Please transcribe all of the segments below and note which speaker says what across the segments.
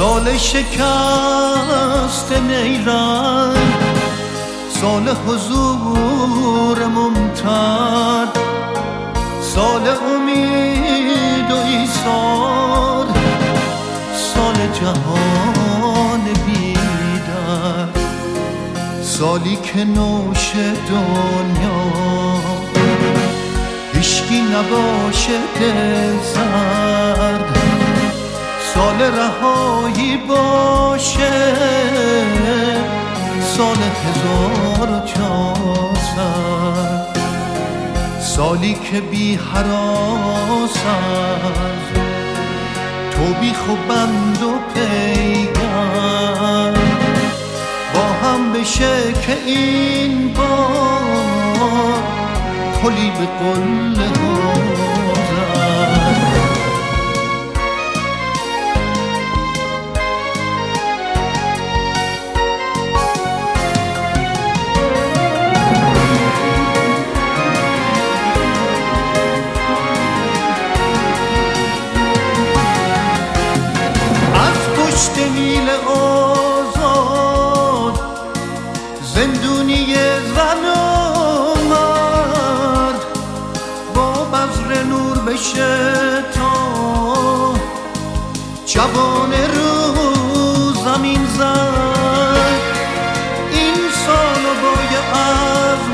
Speaker 1: سال شکست نیرنگ، سال حضور ممتد، سال امید و ایثار، سال جهان بی‌درد، سالی که نوش دنیا هیچکی نباشه دل سرد، سال رهایی باشه، سال 1400، سالی که بی هراس از تو بی خوبند و پیگر با هم بشه که این بار پلی به قله ها زد. نیل آزاد زندونی زن و مرد با بذر نور بشه تا جوان رو زمین زد. این سال با یه عزم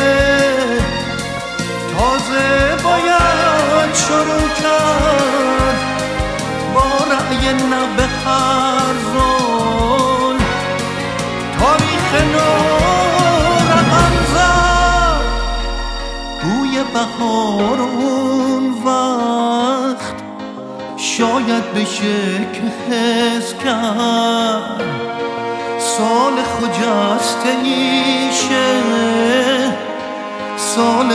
Speaker 1: تازه باید شروع کرد، با رأی نب هر زون تاریخ نو رقم زد. بوی بهار اون وقت شاید بشه که حس کرد، سال خجسته ایشه، سال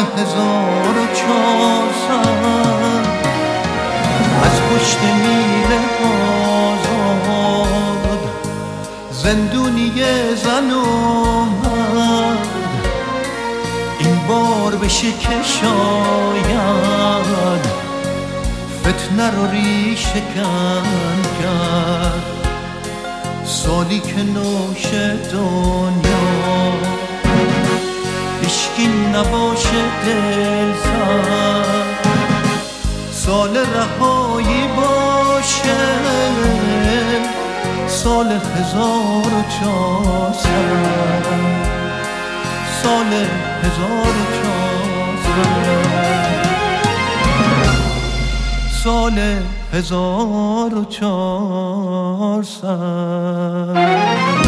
Speaker 1: 1400 از پشت میل آزاد زندونی زن اومد. این بار بشه که شاید فتنه رو ریشه‌کن کرد، سالی که نوش دنیا هیچکی نباشه دل سرد، سال رهایی باشه، سال 1400، سال 1400، سال 1400.